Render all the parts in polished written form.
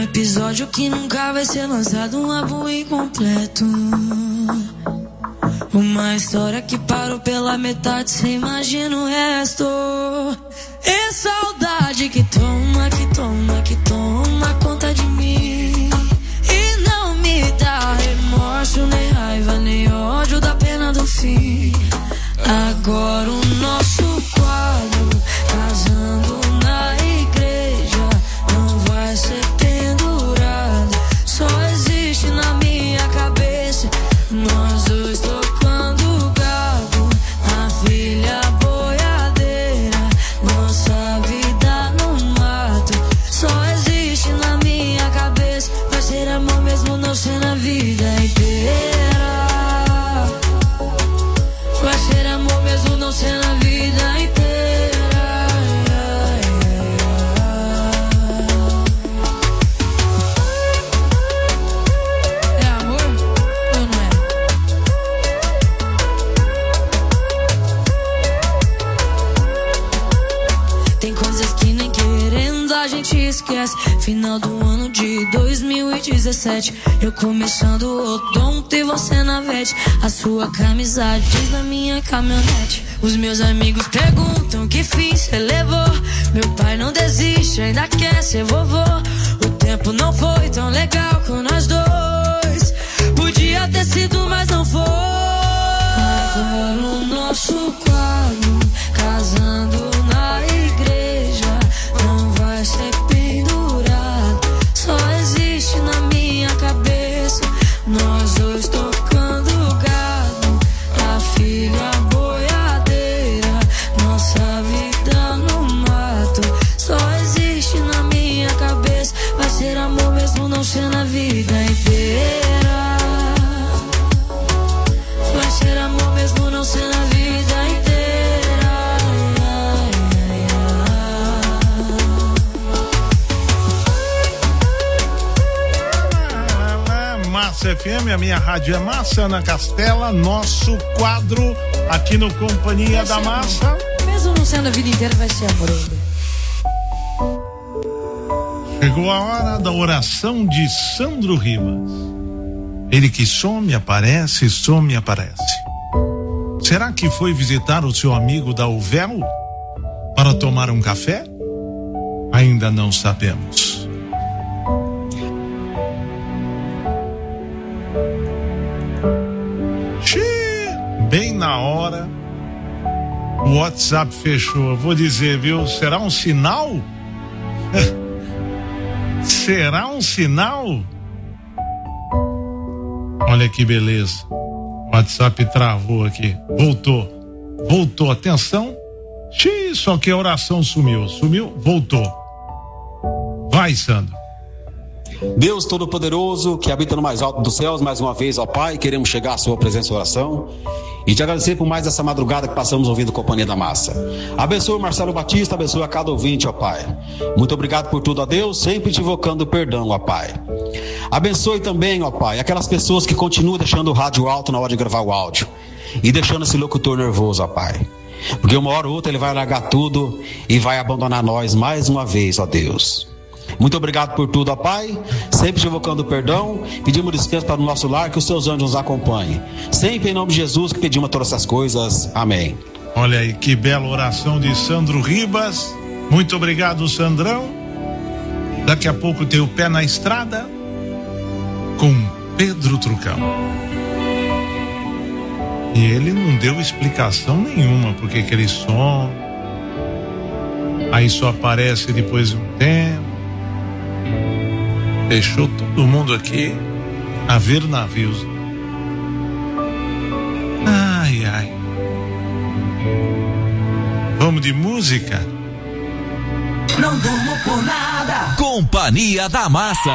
Episódio que nunca vai ser lançado, um álbum incompleto. Uma história que parou pela metade, cê imagina o resto. É saudade que toma, que toma, que toma conta de mim. E não me dá remorso, nem raiva, nem ódio da pena do fim. Agora o nosso quadro, casando na igreja, não vai ser pendurado. Só existe na minha cabeça, nós dois tocando gado, a filha boiadeira, nossa vida no mato. Só existe na minha cabeça, vai ser amor mesmo não ser na vida inteira. Vai ser amor mesmo não ser na vida inteira. É amor ou não é? Tem coisas que nem querendo a gente esquece. Final do ano de 2017, eu começando o odonto e você na vete. A sua camisa diz na minha caminhonete. Os meus amigos perguntam que fim cê levou. Meu pai não desiste, ainda quer ser vovô. O tempo não foi tão legal com nós dois. Podia ter sido, mas não foi. Agora o nosso quadro, casando na igreja, não vai ser pendurado. Só existe na minha cabeça, nós dois tocando gado, a filha boiadeira, nossa vida no mato. Só existe na minha cabeça, vai ser amor mesmo não ser na vida inteira. Vai ser amor mesmo não ser na vida inteira. Massa FM, a minha rádio é Massa, Ana Castela, nosso quadro aqui no Companhia da Massa. Mesmo não sendo a vida inteira, vai ser amor ainda. Chegou a hora da oração de Sandro Ribas. Ele que some, aparece, some, aparece. Será que foi visitar o seu amigo da Uvel para tomar um café? Ainda não sabemos. Bem na hora, o WhatsApp fechou. Vou dizer, viu? Será um sinal? Será um sinal? Olha que beleza. O WhatsApp travou aqui. Voltou. Atenção. Só que a oração sumiu. Voltou. Vai, Sandro. Deus Todo-Poderoso, que habita no mais alto dos céus, mais uma vez, ó Pai, queremos chegar à sua presença e oração e te agradecer por mais essa madrugada que passamos ouvindo Companhia da Massa. Abençoe o Marcelo Batista, abençoe a cada ouvinte, ó Pai. Muito obrigado por tudo, ó Deus, sempre te invocando perdão, ó Pai. Abençoe também, ó Pai, aquelas pessoas que continuam deixando o rádio alto na hora de gravar o áudio e deixando esse locutor nervoso, ó Pai. Porque uma hora ou outra ele vai largar tudo e vai abandonar nós mais uma vez, ó Deus. Muito obrigado por tudo, ó Pai. Sempre te invocando perdão. Pedimos descanso para o nosso lar, que os seus anjos nos acompanhem. Sempre em nome de Jesus que pedimos todas essas coisas. Amém. Olha aí, que bela oração de Sandro Ribas. Muito obrigado, Sandrão. Daqui a pouco tem o Pé na Estrada com Pedro Trucão. E ele não deu explicação nenhuma porque que ele some. Aí só aparece depois de um tempo. Deixou todo mundo aqui a ver navios. Ai. Vamos de música? Não durmo por nada. Companhia da Massa.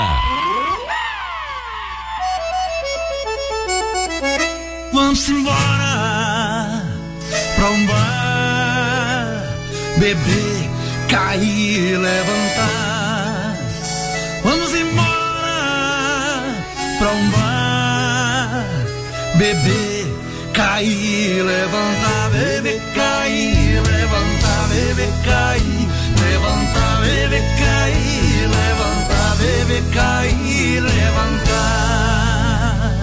Vamos embora pra um bar, beber, cair, levantar. Vamos embora pra um bar, beber, cair, levantar, beber, cair, levantar, beber, cair, levantar, beber, cair, levantar, beber, cair, levantar.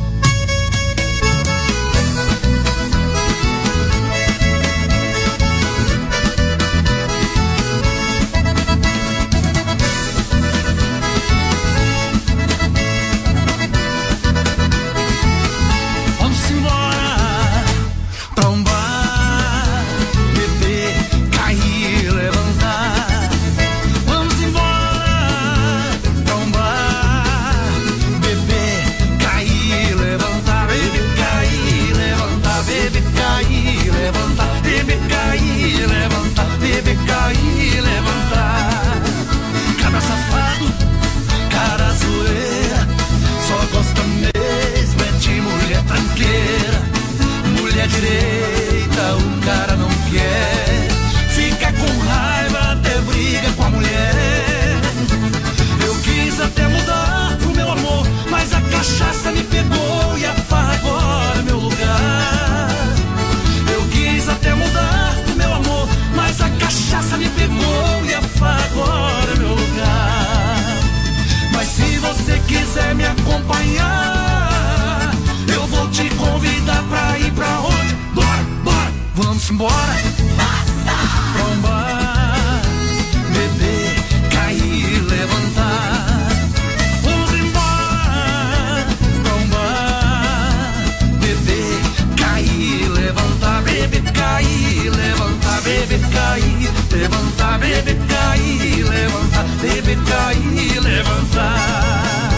Vamos embora pra um bar, beber, cair, levantar. Vamos embora pra um bar, beber, cair, levantar. Beber, cair, levantar. Beber, cair, levantar. Beber, cair, levantar. Beber, cair, levantar. Cara safado, cara zoeira, só gosta mesmo é de mulher tranqueira. Mulher direita o cara não quer, fica com raiva, até briga com a mulher. Eu quis até mudar pro meu amor, mas a cachaça me pegou e a farra agora é meu lugar. Eu quis até mudar pro meu amor, mas a cachaça me pegou e a farra agora é meu lugar. Mas se você quiser me acompanhar, eu vou te convidar pra ir pra onde? Bora, bora, vamos embora. Pra um bar, beber, cair, levantar. Vamos embora pra um bar, beber, cair, levantar. Beber, cair, levantar. Beber, cair, levantar. Beber, cair, levantar. Beber, cair, levantar.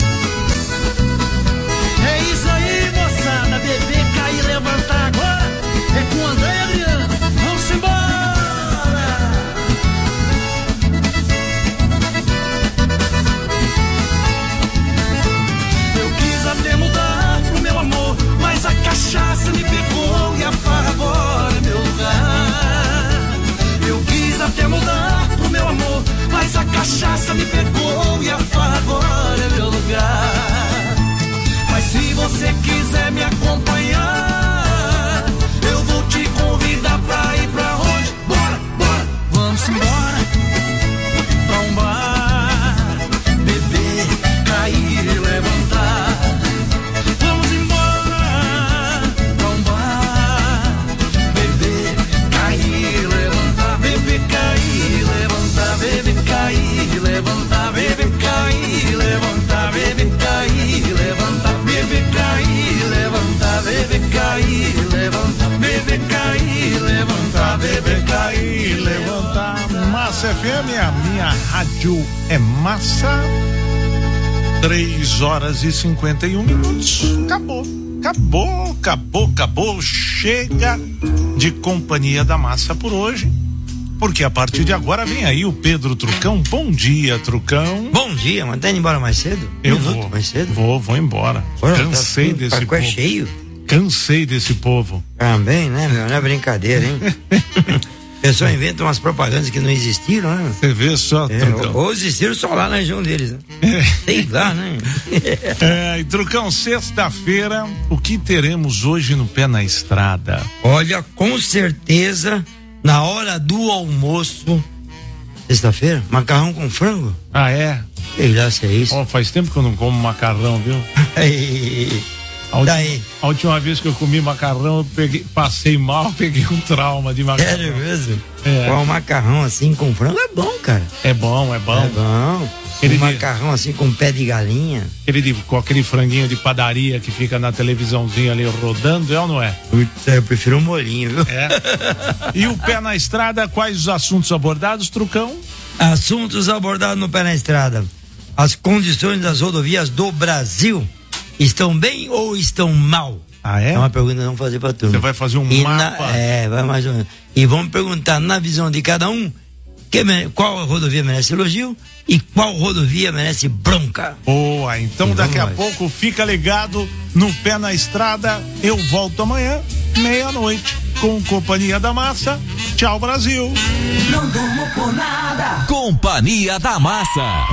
É isso aí, moçada. Beber, cair, levantar agora é com o André e Adriano. Vamos embora. Eu quis até mudar pro meu amor, mas a cachaça me pegou e a farra agora é meu lugar. Eu quis até mudar pro meu amor, mas a cachaça me pegou e a farra agora é meu lugar. Mas se você quiser me acompanhar, eu vou te convidar pra ir pra onde? Bora, bora, vamos embora pra um bar, beber, cair e levantar. Vamos embora pra um bar, beber, cair e levantar. Beber, cair, levantar. Beber, cair, levantar. Beber, cair, levantar. Beber, cair, levantar. Beber, cair, levantar. Beber, cair, levantar. Beber, cair, levantar. Beber, cair, levantar. Massa FM, a minha rádio é massa. 3h51. Acabou. Chega de Companhia da Massa por hoje, porque a partir de agora vem aí o Pedro Trucão. Bom dia, Trucão. Bom dia, mas tá indo embora mais cedo? Eu vou. Mais cedo? Vou embora. Cansei desse povo. É cheio. Cansei desse povo. Também, né, meu? Não é brincadeira, hein? O pessoal inventa umas propagandas que não existiram, né? Você vê só, Trucão. Ou existiram só lá na região deles, né? Sei lá, né? E Trucão, sexta-feira, o que teremos hoje no Pé na Estrada? Olha, com certeza, na hora do almoço, sexta-feira, macarrão com frango. Ah, é? Sei lá se é isso. Oh, faz tempo que eu não como macarrão, viu? A última vez que eu comi macarrão, eu passei mal, peguei um trauma de macarrão. Sério mesmo? É. Um macarrão assim com frango é bom, cara. É bom. É bom. Macarrão assim com pé de galinha. Com aquele franguinho de padaria que fica na televisãozinha ali rodando, é ou não é? Eu prefiro um molhinho, viu? É. E o Pé na Estrada, quais os assuntos abordados, Trucão? Assuntos abordados no Pé na Estrada. As condições das rodovias do Brasil estão bem ou estão mal? Ah, é? É uma pergunta que vamos fazer pra turma. Você vai fazer um mapa? Vai mais ou menos. E vamos perguntar na visão de cada um qual rodovia merece elogio e qual rodovia merece bronca. Boa, então daqui a pouco fica ligado no Pé na Estrada. Eu volto amanhã, meia-noite, com Companhia da Massa. Tchau, Brasil. Não durmo por nada. Companhia da Massa.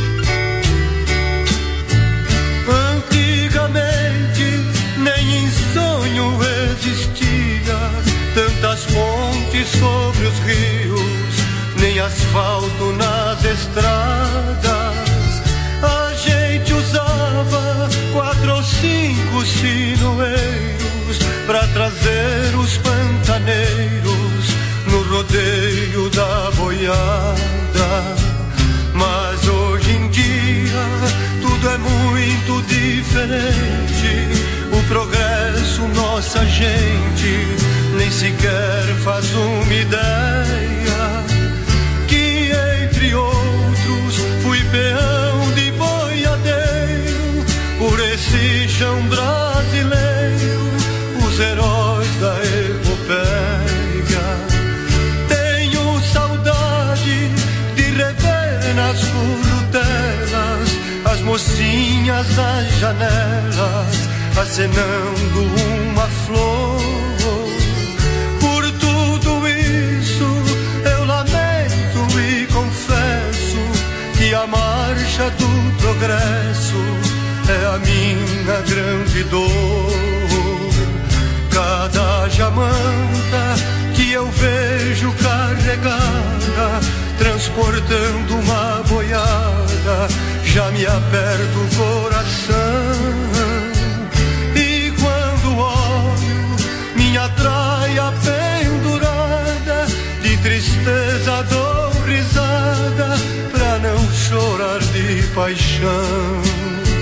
Antigamente nem em sonho existia tantas fontes sobre os rios, nem asfalto nas estradas. A gente usava 4 ou 5 sinoeiros pra trazer os pantaneiros no rodeio da boiada. Mas hoje em dia tudo é muito diferente. O progresso, nossa gente nem sequer faz uma ideia. Que entre outros fui peão de boiadeiro por esse chão brasileiro, os heróis da epopeia. Tenho saudade de rever nas currutelas as mocinhas das janelas acenando uma flor. Por tudo isso eu lamento e confesso que a marcha do progresso é a minha grande dor. Cada jamanta que eu vejo carregada, transportando uma boiada, já me aperta o coração. E quando olho minha traia pendurada, de tristeza dou risada pra não chorar de paixão.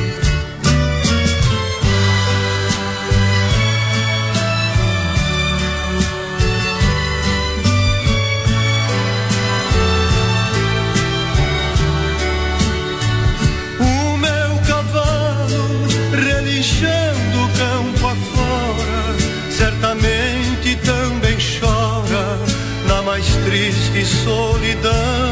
Campo afora, certamente também chora na mais triste solidão.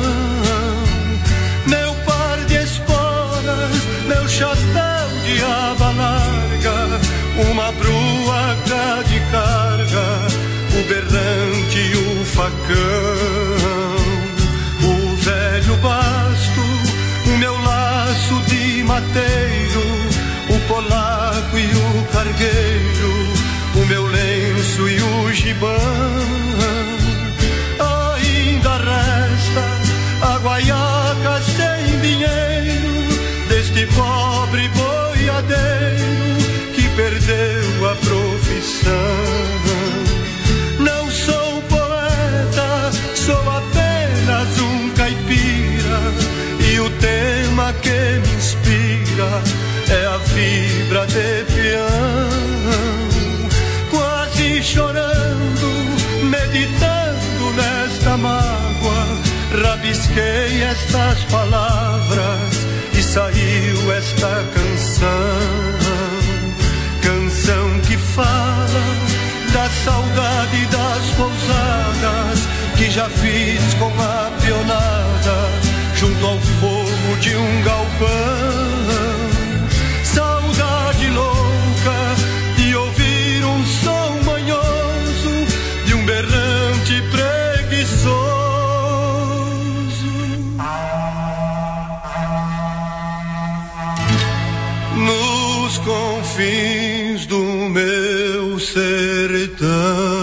Meu par de esporas, meu chapéu de aba larga, uma bruaca de carga, o berrante e o facão, o velho basto, o meu laço de mateiro, o polaco e o cargueiro, o meu lenço e o gibão. Ainda resta a guaiaca sem dinheiro deste pobre boiadeiro que perdeu a profissão. Não sou poeta, sou apenas um caipira, e o tema que me inspira é a fibra de peão. Quase chorando, meditando nesta mágoa, rabisquei estas palavras e saiu esta canção. Canção que fala da saudade das pousadas que já fiz com a pionada junto ao fogo de um galpão. Saudade louca de ouvir um som manhoso de um berrante preguiçoso nos confins do meu sertão.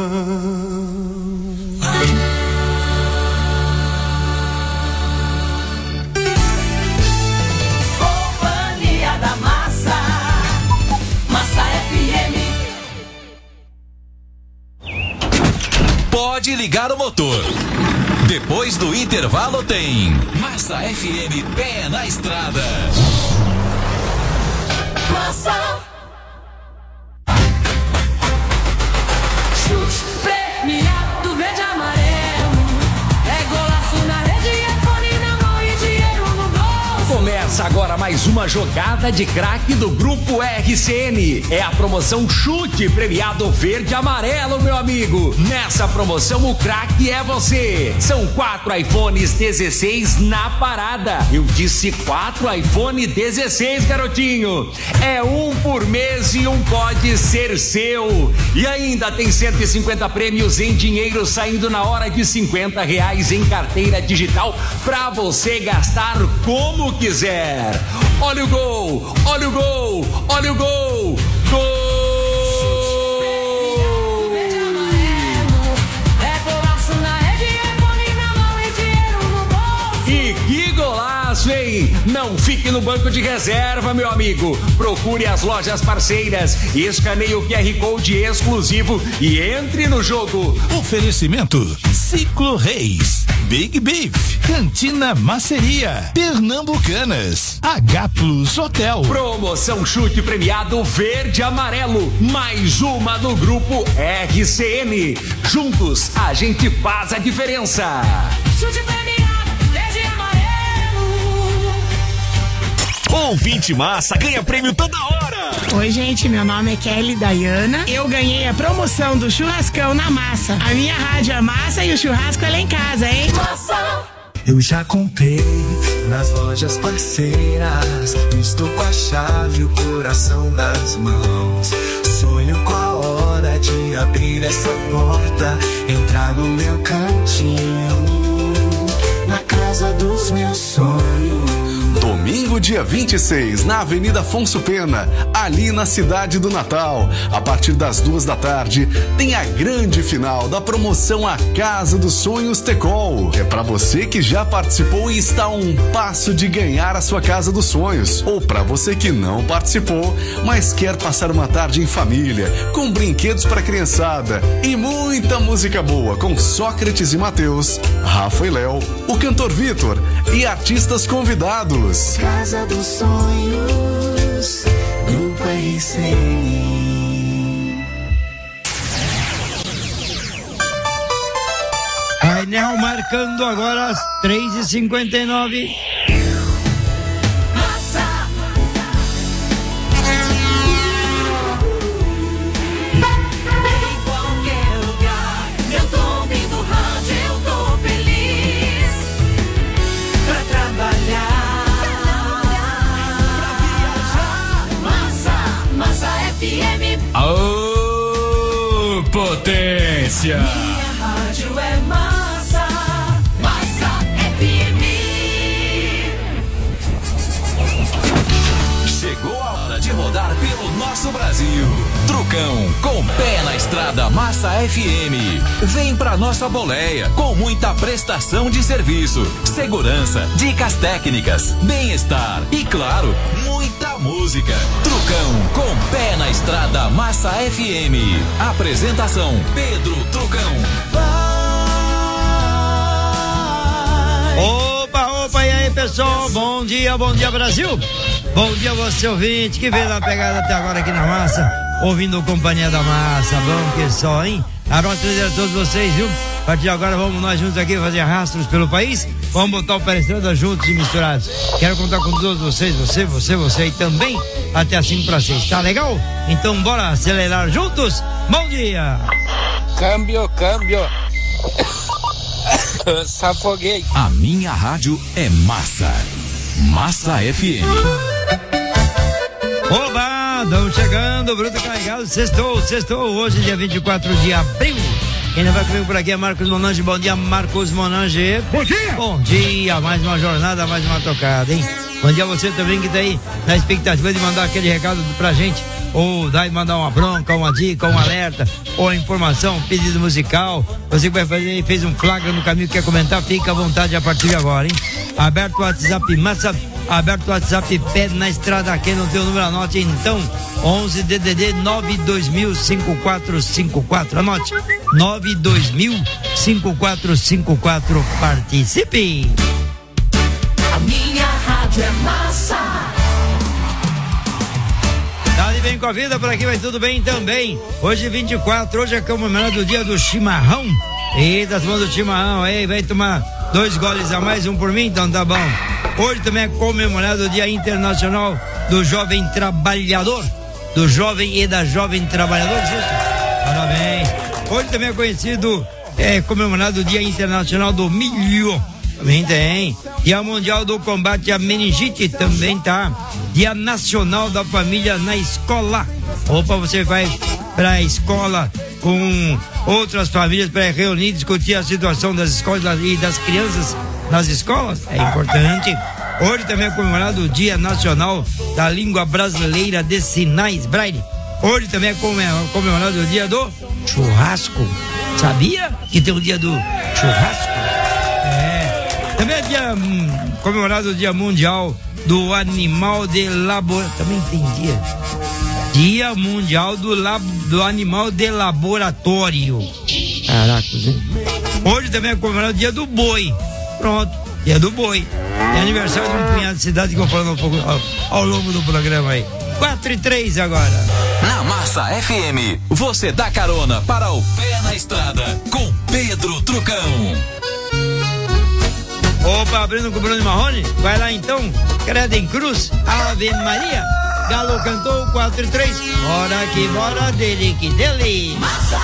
Pode ligar o motor. Depois do intervalo tem Massa FM Pé na Estrada. Massa. Chute premiado verde amarelo. É golaço na rede, é fone na mão e dinheiro no bolso. Começa agora mais uma jogada de craque do Grupo RCN. É a promoção Chute Premiado Verde Amarelo, meu amigo. Nessa promoção o craque é você. São 4 iPhones 16 na parada. Eu disse 4 iPhone 16, garotinho. É um por mês e um pode ser seu. E ainda tem 150 prêmios em dinheiro saindo na hora de R$50 em carteira digital pra você gastar como quiser. Olha o gol, olha o gol, olha o gol. Gol! Não fique no banco de reserva, meu amigo. Procure as lojas parceiras, escaneie o QR Code exclusivo e entre no jogo. Oferecimento Ciclo Reis, Big Beef, Cantina Maceria, Pernambucanas, H Plus Hotel. Promoção Chute Premiado Verde e Amarelo. Mais uma no grupo RCN. Juntos a gente faz a diferença. Chute premiado, verde e amarelo. Ouvinte Massa ganha prêmio toda hora. Oi, gente, meu nome é Kelly Dayana. Eu ganhei a promoção do churrascão na Massa. A minha rádio é Massa e o churrasco é lá em casa, hein? Massa. Eu já comprei nas lojas parceiras. Estou com a chave e o coração nas mãos. Sonho com a hora de abrir essa porta, entrar no meu cantinho, na casa dos meus sonhos. Domingo, dia 26, na Avenida Afonso Pena, ali na cidade do Natal. A partir das 14h, tem a grande final da promoção A Casa dos Sonhos Tecol. É pra você que já participou e está a um passo de ganhar a sua Casa dos Sonhos. Ou pra você que não participou, mas quer passar uma tarde em família, com brinquedos pra criançada e muita música boa com Sócrates e Mateus, Rafa e Léo, o cantor Vitor e artistas convidados. Casa dos Sonhos, Grupo RCN. Painel marcando agora as 3h59. Aô, potência! Minha rádio é Massa, Massa FM. Chegou a hora de rodar pelo nosso Brasil. Trucão, com pé na estrada Massa FM. Vem pra nossa boleia, com muita prestação de serviço, segurança, dicas técnicas, bem-estar e, claro, muita música. Trucão, com pé na estrada Massa FM. Apresentação, Pedro Trucão. Opa, e aí, pessoal? Bom dia Brasil. Bom dia você ouvinte que veio na pegada até agora aqui na Massa, ouvindo Companhia da Massa. Bom que só, hein? Abraço a todos vocês, viu? A partir de agora vamos nós juntos aqui fazer rastros pelo país. Vamos botar o pé na estrada juntos e misturados. Quero contar com todos vocês, você e também até as 5:06. Tá legal? Então bora acelerar juntos. Bom dia! Câmbio. Safoguei. A minha rádio é Massa. Massa FM. Oba, estamos chegando, bruto carregado, sextou, hoje dia 24 de abril. Quem vai comigo por aqui é Marcos Monange. Bom dia, Marcos Monange. Bom dia, mais uma jornada, mais uma tocada, hein? Bom dia a você também que tá aí na expectativa de mandar aquele recado pra gente, ou daí mandar uma bronca, uma dica, um alerta, ou informação, um pedido musical. Você que vai fazer, fez um flagra no caminho, quer comentar, fica à vontade a partir de agora, hein? Aberto o WhatsApp Massa, aberto o WhatsApp Pé na Estrada, quem não tem o número, anote então, 11 DDD 9205454, anote, 9205454, participe! A minha rádio é Massa. Dali vem com a vida, por aqui vai tudo bem também. Hoje 24, hoje é comemorado o dia do chimarrão. Eita, tomando chimarrão, aí vai tomar 2 goles a mais, um por mim, então tá bom. Hoje também é comemorado o Dia Internacional do Jovem Trabalhador, do Jovem e da Jovem Trabalhadora, parabéns. Hoje também é comemorado o Dia Internacional do Milho, também tem. Dia Mundial do Combate à Meningite, também tá. Dia Nacional da Família na Escola. Opa, você vai pra escola com outras famílias para reunir, discutir a situação das escolas e das crianças nas escolas, é importante. Hoje também é comemorado o Dia Nacional da Língua Brasileira de Sinais, Braille. Hoje também é comemorado o Dia do Churrasco. Sabia que tem o Dia do Churrasco? Também é comemorado o Dia Mundial do Animal de Laboratório. Também tem Dia Mundial do Animal de Laboratório. Caraca, hein? Hoje também é comemorado o Dia do Boi. Pronto, Dia do Boi. É aniversário de um punhado de cidade que eu vou falando um pouco ao longo do programa aí. 4:03 agora. Na Massa FM, você dá carona para o Pé na Estrada com Pedro Trucão. Opa, abrindo com o Bruno Marrone. Vai lá então, Credo em Cruz, Ave Maria. Galo cantou 4:03. Bora que bora, dele que dele. Massa!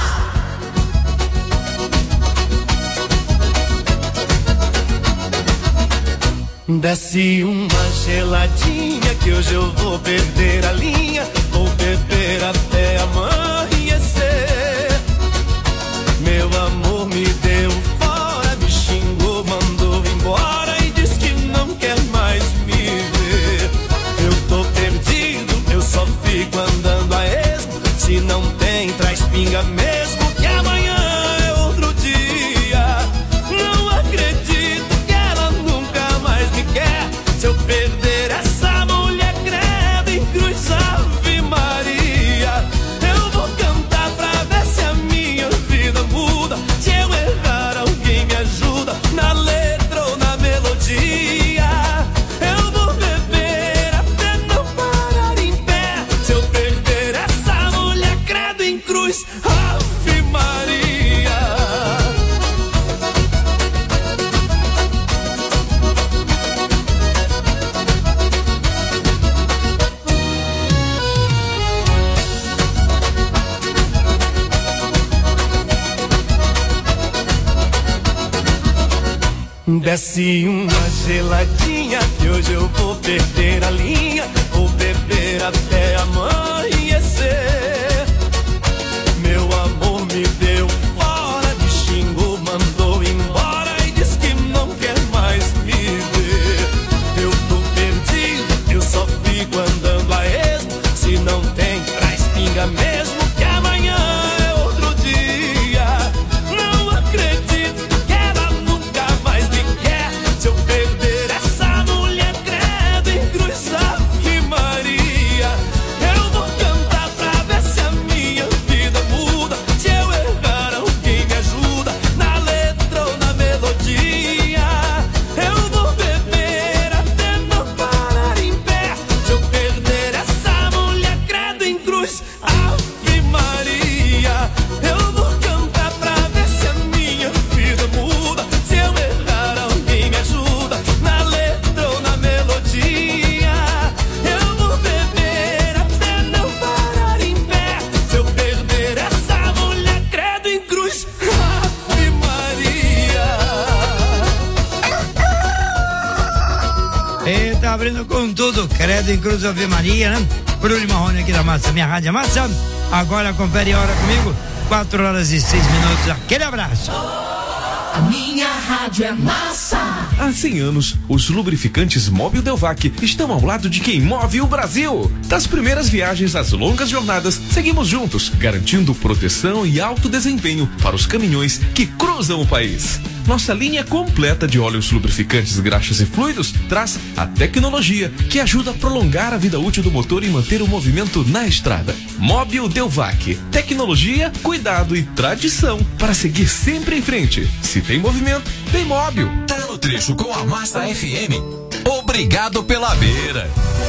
Desce uma geladinha que hoje eu vou perder a linha. Vou beber até amanhecer. Meu amor me deu fora, me xingou, mandou embora e diz que não quer mais me ver. Eu tô perdido, eu só fico andando a esmo. Se não tem, traz pinga mesmo, que amanhã é outro dia. Não acredito que ela nunca mais me quer. Se eu perder essa mulher, credo em cruz, Ave Maria. Eu vou cantar pra ver se a minha vida muda. Se eu errar, alguém me ajuda na letra ou na melodia. Eu vou beber até não parar em pé. Se eu perder essa mulher, credo em cruz, Ave Maria. Desce uma geladinha que hoje eu vou perder a linha. Vou beber até amanhecer. Meu amor me deu fora, me xingou, mandou embora e diz que não quer mais me ver. Eu tô perdido, eu só fico andando a esmo. Se não tem, traz pinga mesmo, que amanhã é outro dia. Não acredito que ela nunca mais me quer. Se eu perder essa mulher, credo em cruz, Ave Maria. Eu vou cantar pra ver se a minha vida muda. Se eu errar, alguém me ajuda na letra ou na melodia. Eu vou beber até não parar em pé. Se eu perder essa mulher, credo em cruz, Ave Maria. Eu vou cantar pra ver se a minha vida muda. Se eu errar, alguém me ajuda na letra ou na melodia. Eu vou beber até não parar em pé. Se eu perder essa mulher, credo em cruz, Ave Maria. Eita, abrindo com tudo, Credo em Cruz, Ave Maria, né? Bruno Marrone aqui da Massa, minha rádio Massa. Agora confere a hora comigo, 4:06. Aquele abraço. A minha rádio é Massa. Há 100 anos, os lubrificantes Mobil Delvac estão ao lado de quem move o Brasil. Das primeiras viagens às longas jornadas, seguimos juntos, garantindo proteção e alto desempenho para os caminhões que cruzam o país. Nossa linha completa de óleos lubrificantes, graxas e fluidos traz a tecnologia que ajuda a prolongar a vida útil do motor e manter o movimento na estrada. Mobil Delvac, tecnologia, cuidado e tradição para seguir sempre em frente. Se tem movimento, tem Mobil. Tá no trecho com a Massa FM. Obrigado pela beira.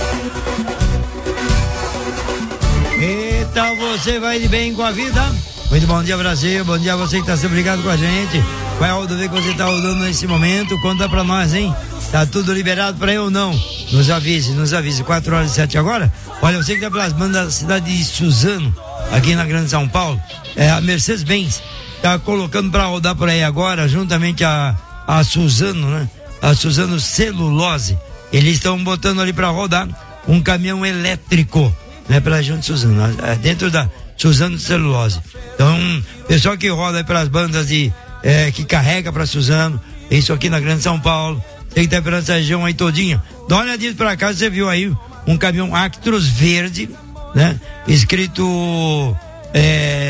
Então você vai de bem com a vida. Muito bom dia, Brasil. Bom dia a você que está sempre ligado com a gente. Vai ver que você está rodando nesse momento. Conta pra nós, hein? Tá tudo liberado pra eu ou não? Nos avise. 4:07 agora. Olha, você que tá pelas bandas da cidade de Suzano, aqui na Grande São Paulo, a Mercedes-Benz tá colocando pra rodar por aí agora, juntamente a Suzano, né? A Suzano Celulose. Eles estão botando ali pra rodar um caminhão elétrico, né? Pela região de Suzano, dentro da Suzano Celulose. Então, pessoal que roda aí pelas bandas de que carrega pra Suzano, isso aqui na Grande São Paulo, tem que estar pela essa região aí todinha. Dá uma olhadinha pra cá, você viu aí um caminhão Actros verde, né? Escrito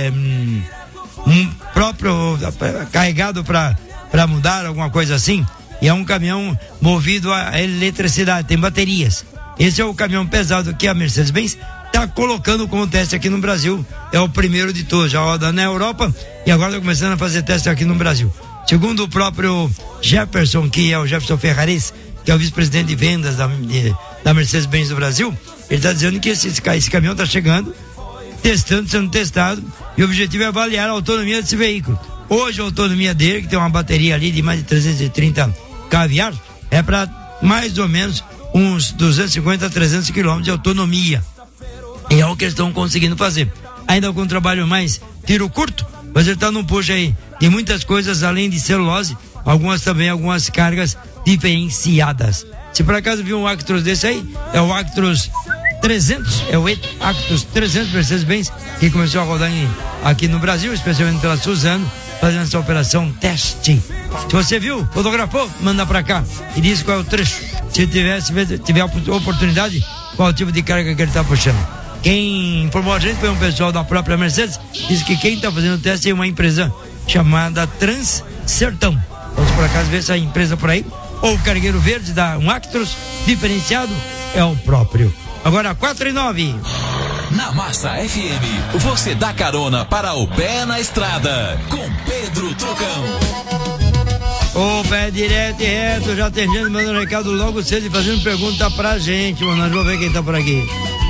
um próprio carregado pra mudar, alguma coisa assim. e é um caminhão movido a eletricidade, tem baterias. Esse é o caminhão pesado que a Mercedes-Benz está colocando como teste aqui no Brasil. É o primeiro de todos, já roda na Europa e agora está começando a fazer teste aqui no Brasil. Segundo o próprio Jefferson, que é o Jefferson Ferraris, que é o vice-presidente de vendas da Mercedes-Benz do Brasil, ele está dizendo que esse caminhão está chegando, sendo testado, e o objetivo é avaliar a autonomia desse veículo. Hoje a autonomia dele, que tem uma bateria ali de mais de 330 kVA, é para mais ou menos uns 250 a 300 km de autonomia. E é o que eles estão conseguindo fazer. Ainda com um trabalho mais tiro curto, mas ele está num push aí de muitas coisas além de celulose, algumas cargas diferenciadas. Se por acaso viu um Actros desse aí, é o Actros 300, é o Actros 300 Mercedes-Benz, que começou a rodar aqui no Brasil, especialmente pela Suzano, fazendo essa operação teste. Se você viu, fotografou, manda pra cá e diz qual é o trecho. Se tiver oportunidade, qual é o tipo de carga que ele tá puxando. Quem informou a gente foi um pessoal da própria Mercedes, disse que quem tá fazendo o teste é uma empresa chamada Transsertão. Vamos por acaso ver essa empresa por aí, ou o cargueiro verde da um Actros diferenciado é o próprio. Agora 4:09. Na Massa FM, você dá carona para o Pé na Estrada, com Pedro Trucão. O pé direto e reto, já tem gente mandando recado logo cedo e fazendo pergunta pra gente, mano. Nós vamos ver quem tá por aqui.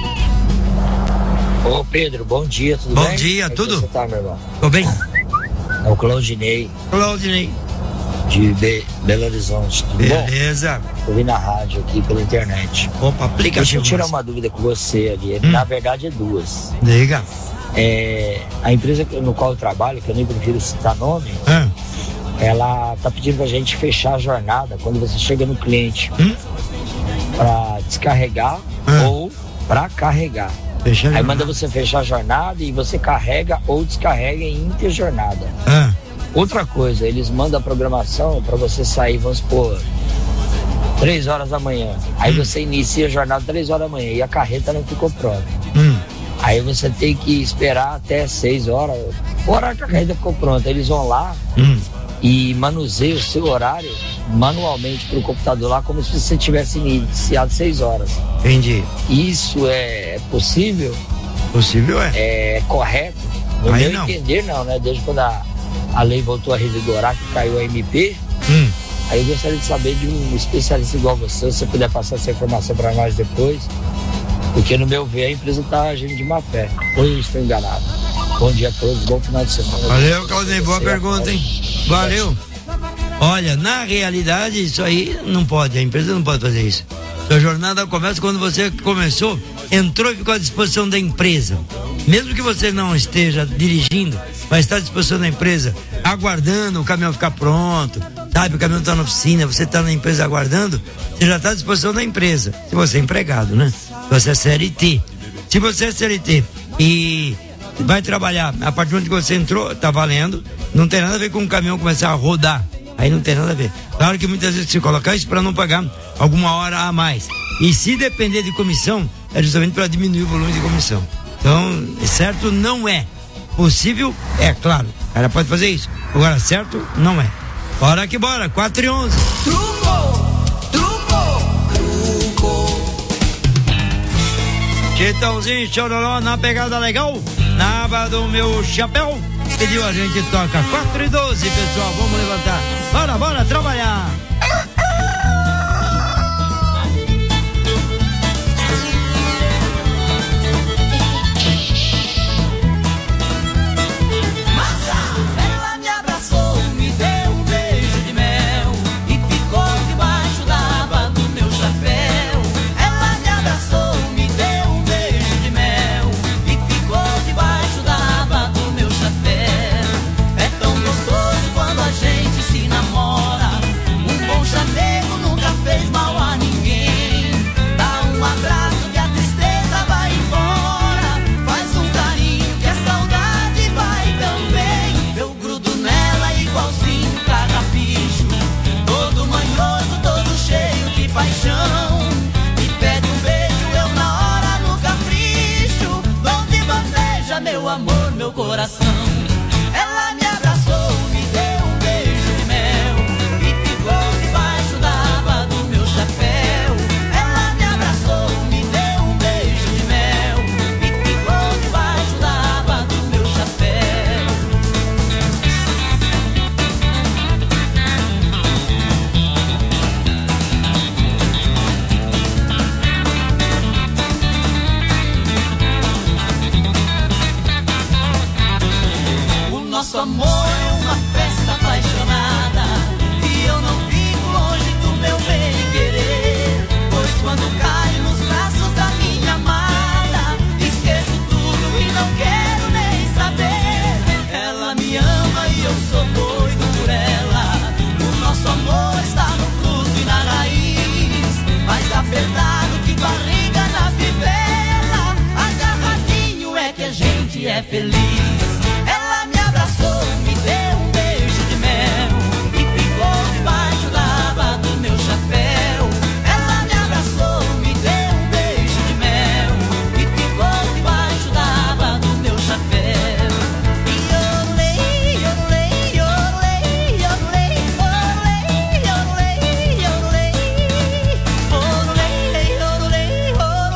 Ô Pedro, bom dia, tudo bem? Bom dia, tudo? Como você tá, meu irmão? Tô bem. É o Claudinei. De Belo Horizonte, tudo Beleza. bom? Eu vi na rádio aqui pela internet. Opa, aplica. Deixa eu tirar uma dúvida com você ali. Na verdade é duas. Diga. A empresa no qual eu trabalho, que eu nem prefiro citar nome, ela tá pedindo pra gente fechar a jornada quando você chega no cliente pra descarregar ou pra carregar. Aí manda você fechar a jornada e você carrega ou descarrega em interjornada. Outra coisa, eles mandam a programação pra você sair, vamos supor, 3 horas da manhã. Aí você inicia a jornada 3 horas da manhã e a carreta não ficou pronta. Aí você tem que esperar até 6 horas, o horário que a carreta ficou pronta. Eles vão lá e manuseiam o seu horário manualmente pro computador lá, como se você tivesse iniciado 6 horas. Entendi. Isso é possível? Possível É correto? No meu entender não, né? Desde quando a lei voltou a revigorar, que caiu a MP, aí eu gostaria de saber de um especialista igual você, se você puder passar essa informação para nós depois, porque no meu ver a empresa está agindo de má fé, ou eu estou enganado. Bom dia a todos, bom final de semana. Valeu, Claudinei, boa pergunta, hein? Valeu. Olha, na realidade isso aí não pode, a empresa não pode fazer isso. A jornada começa quando você começou, entrou e ficou à disposição da empresa. Mesmo que você não esteja dirigindo, vai estar à disposição da empresa, aguardando o caminhão ficar pronto, sabe? O caminhão está na oficina, você está na empresa aguardando, você já está à disposição da empresa. Se você é empregado, né? Se você é CLT. Se você é CLT e vai trabalhar, a partir do momento que você entrou, tá valendo, não tem nada a ver com o caminhão começar a rodar. Aí não tem nada a ver. Claro que muitas vezes se colocar isso para não pagar alguma hora a mais. E se depender de comissão, é justamente para diminuir o volume de comissão. Então, certo não é. Possível, é claro. O cara pode fazer isso. Agora, certo não é. Bora que bora, 4:11. Titãozinho, chororó na pegada legal, na aba do meu chapéu. Pediu, a gente toca 4:12, pessoal, vamos levantar. Bora trabalhar. Ela me abraçou, me deu um beijo de mel e ficou debaixo da aba do meu chapéu. Ela me abraçou, me deu um beijo de mel e ficou debaixo da aba do meu chapéu. É tão gostoso quando a gente se namora. Um nosso amor é uma festa apaixonada. E eu não fico longe do meu bem querer, pois quando caio nos braços da minha amada, esqueço tudo e não quero nem saber. Ela me ama e eu sou doido por ela. O nosso amor está no fruto e na raiz, mais apertado que barriga na fivela. Agarradinho é que a gente é feliz. Ela me abraçou, me deu um beijo de mel e ficou debaixo da aba do meu chapéu. Ela me abraçou, me deu um beijo de mel e ficou debaixo da aba do meu chapéu. E olei, olei, olei, olei, olei, olei, olei, olei, olei, olei,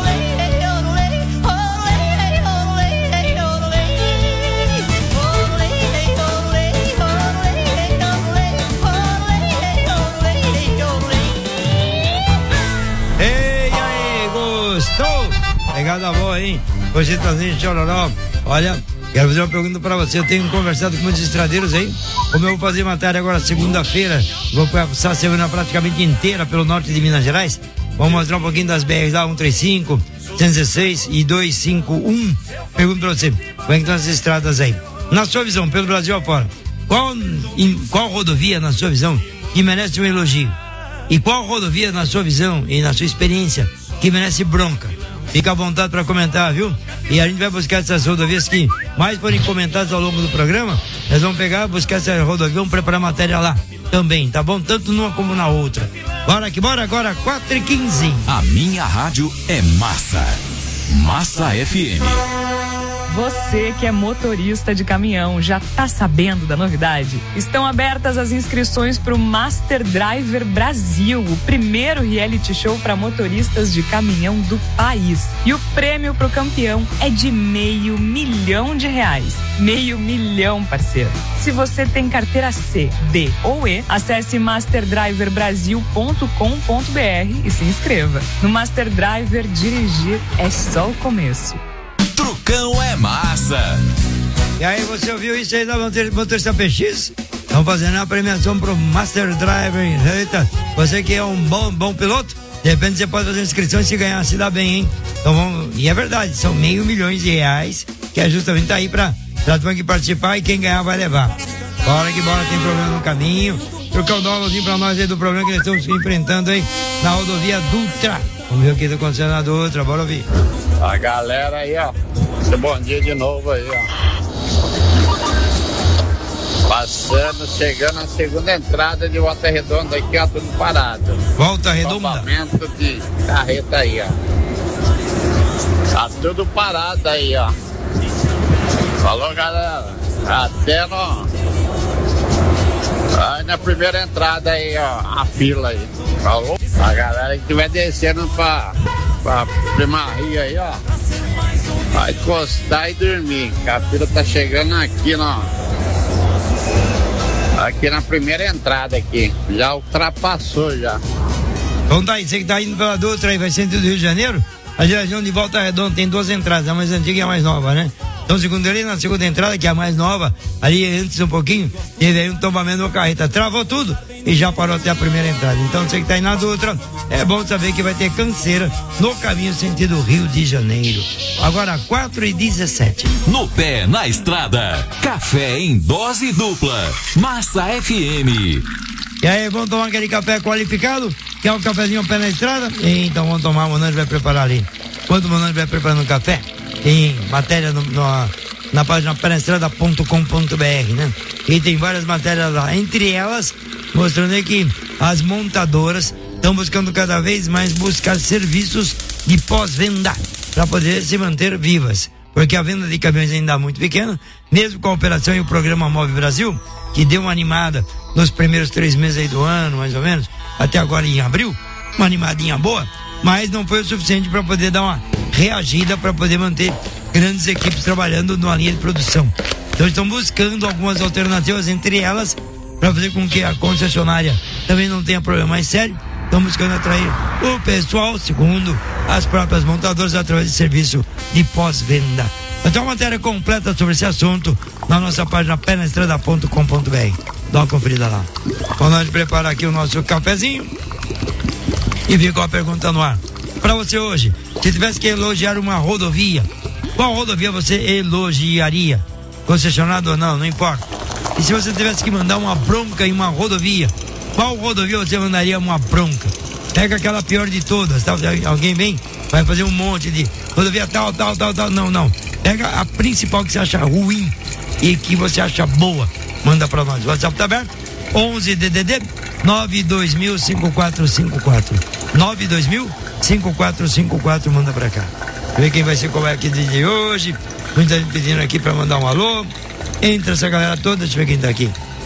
Pegada boa, hein? Hoje tá assim, chororó. Olha, quero fazer uma pergunta pra você. Eu tenho conversado com muitos estradeiros aí. Como eu vou fazer matéria agora segunda-feira, vou passar a semana praticamente inteira pelo norte de Minas Gerais. Vamos mostrar um pouquinho das BRs lá, 135, 116 e 251. Pergunto pra você, como é que estão as estradas aí? Na sua visão, pelo Brasil afora, qual rodovia, na sua visão, que merece um elogio? E qual rodovia, na sua visão e na sua experiência, que merece bronca? Fica à vontade para comentar, viu? E a gente vai buscar essas rodovias que mais forem comentadas ao longo do programa. Nós vamos pegar, buscar essa rodovia, vamos preparar matéria lá também, tá bom? Tanto numa como na outra. Bora que bora, agora 4h15. A minha rádio é Massa. Massa FM. Você que é motorista de caminhão, já tá sabendo da novidade? Estão abertas as inscrições para o Master Driver Brasil, o primeiro reality show para motoristas de caminhão do país. E o prêmio pro campeão é de R$500 mil. R$500 mil, parceiro. Se você tem carteira C, D ou E, acesse masterdriverbrasil.com.br e se inscreva. No Master Driver, dirigir é só o começo. Trucão é massa. E aí, você ouviu isso aí da motorista PX? Estão fazendo a premiação pro Master Driver. Eita, você que é um bom piloto, de repente você pode fazer inscrição e se ganhar, se dá bem, hein? Então vamos, e é verdade, são R$500 mil, que é justamente tá aí pra turma que participar e quem ganhar vai levar. Bora que bora, tem problema no caminho. Trocar um downloadinho pra nós aí do problema que eles estão enfrentando aí na rodovia Dutra. Vamos ver o que tá acontecendo na Dutra, bora ouvir. A galera aí, ó. Bom dia de novo aí, ó. Passando, chegando na segunda entrada de Volta Redonda aqui, ó, tudo parado. Volta Redonda? Tombamento de carreta aí, ó. Tá tudo parado aí, ó. Falou, galera. Até aí na primeira entrada aí, ó, a fila aí. Falou? A galera que estiver descendo pra Primaria aí, ó, vai encostar e dormir, que a fila tá chegando aqui, ó. Aqui na primeira entrada aqui, já ultrapassou já. Então tá aí, você que tá indo pela Dutra aí, vai sentido do Rio de Janeiro, a região de Volta Redonda tem duas entradas, a mais antiga e a mais nova, né? Então, segundo ali, na segunda entrada, que é a mais nova, ali antes um pouquinho, teve aí um tombamento da carreta, travou tudo e já parou até a primeira entrada. Então, você que tá aí na Dutra, é bom saber que vai ter canseira no caminho sentido Rio de Janeiro. Agora, 4h17. No pé, na estrada, café em dose dupla, Massa FM. E aí, vamos tomar aquele café qualificado? Quer um cafezinho pé na estrada? Então, vamos tomar, o Monange vai preparar ali. Enquanto o Monange vai preparando o café, tem matéria na página penaestrada.com.br, né? E tem várias matérias lá, entre elas mostrando aí que as montadoras estão buscando cada vez mais buscar serviços de pós-venda para poder se manter vivas, porque a venda de caminhões ainda é muito pequena, mesmo com a operação e o programa Move Brasil, que deu uma animada nos primeiros 3 meses aí do ano, mais ou menos, até agora em abril, uma animadinha boa, mas não foi o suficiente para poder dar uma reagida, para poder manter grandes equipes trabalhando numa linha de produção. Então estão buscando algumas alternativas, entre elas para fazer com que a concessionária também não tenha problema mais sério, estão buscando atrair o pessoal, segundo as próprias montadoras, através de serviço de pós-venda. Então, uma matéria completa sobre esse assunto na nossa página penaestrada.com.br. Dá uma conferida lá. Quando a gente preparar aqui o nosso cafezinho e vir com a pergunta no ar. Para você hoje, se tivesse que elogiar uma rodovia, qual rodovia você elogiaria? Concessionado ou não, não importa. E se você tivesse que mandar uma bronca em uma rodovia, qual rodovia você mandaria uma bronca? Pega aquela pior de todas, tá? Alguém vem, vai fazer um monte de rodovia tal. Não. Pega a principal que você acha ruim e que você acha boa. Manda pra nós. O WhatsApp tá aberto. 11 DDD 9205454. 9205454. Manda pra cá. Vê quem vai ser qual é aqui de hoje. Muita gente pedindo aqui pra mandar um alô. Entra essa galera toda. Deixa eu ver quem tá aqui.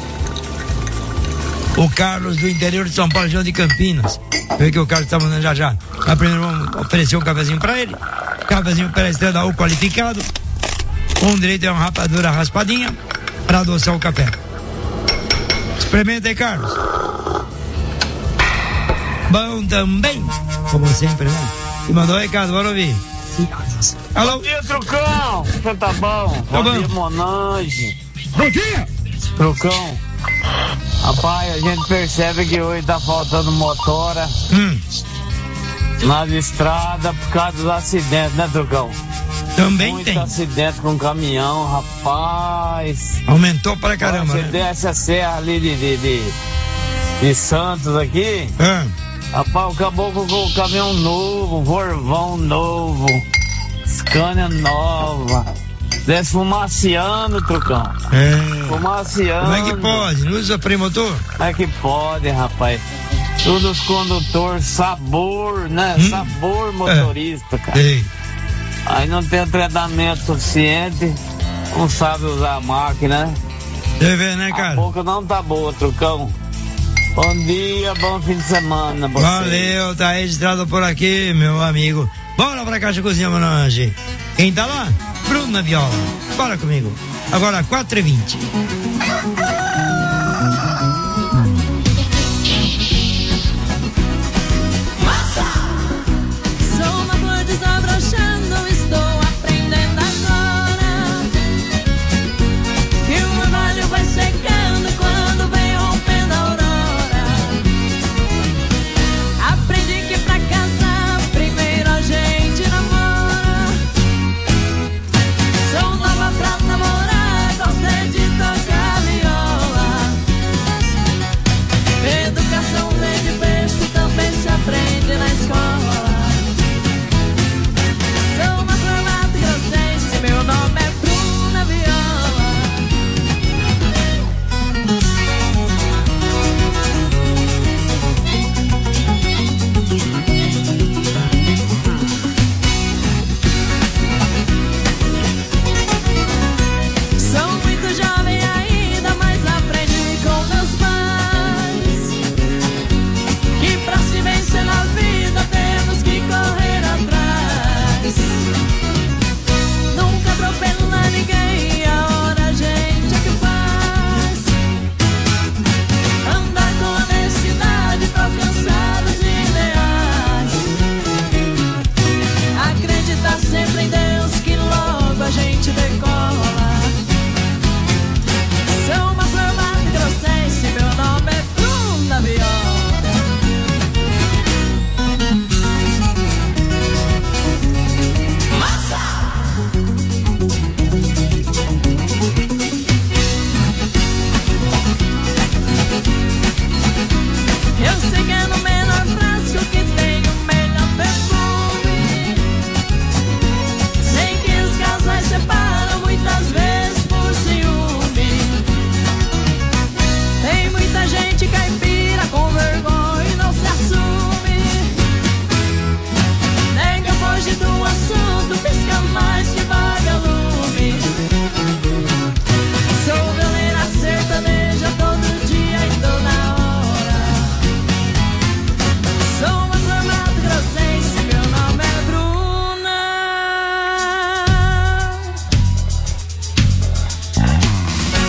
O Carlos do interior de São Paulo, João de Campinas. Vê que o Carlos tá mandando já. Mas primeiro vamos oferecer um cafezinho pra ele. Cafezinho pela estrada ou qualificado. Com direito a uma rapadura raspadinha para adoçar o café. Experimenta aí, Carlos. Bom também, como sempre, né? E mandou um recado, bora ouvir. Alô? Bom dia, Trucão. Você tá bom? Tá bom. Dia, Monange. Bom dia. Trucão. Rapaz, a gente percebe que hoje tá faltando motora nas estradas por causa dos acidentes, né, Trucão? Também muito tem. Muito acidente com caminhão, rapaz. Aumentou pra caramba, você né? desce a serra ali de Santos aqui. Rapaz, o caboclo com o caminhão novo, Vorvão novo, Scania nova. Desce fumaciando, Trucão. Fumaciando. Como é que pode? Não usa premotor? Como é que pode, rapaz? Todos os condutores, sabor, né? Sabor motorista, cara. Ei. Aí não tem treinamento suficiente, não sabe usar a máquina. Você vê, né, cara? A boca não tá boa, Trucão. Bom dia, bom fim de semana. Você. Valeu, tá registrado por aqui, meu amigo. Bora pra Caixa Cozinha Monange. Quem tá lá? Bruna Viola. Bora comigo. Agora 4h20. Sou uma flor desabrochando, estou aprendendo agora que o orvalho vai secando quando vem rompendo a aurora. Aprendi que pra casar primeiro a gente namora. Sou nova pra namorar, gosto é de tocar viola. Educação vem de berço, também se aprende na escola. Sou uma formata grossense, meu nome é Bruna Viola. Sou muito jovem ainda, mas aprendi com meus pais que pra se vencer na vida temos que correr atrás. Nunca atropela ninguém, a hora a gente é que faz. Andar com honestidade pra alcançar os ideais. Acreditar sempre em Deus que logo a gente decola. Sou uma formata grossense, meu nome é Bruna Viola. Eu sei que é no menor frasco que tem o melhor perfume. Sei que os casais separam muitas vezes por ciúme. Tem muita gente caipira com vergonha e não se assume. Nega foge do assunto, pisca mais que vagalume. Sou violeira sertaneja todo dia e toda hora. Sou uma formata grossense, meu nome é Bruna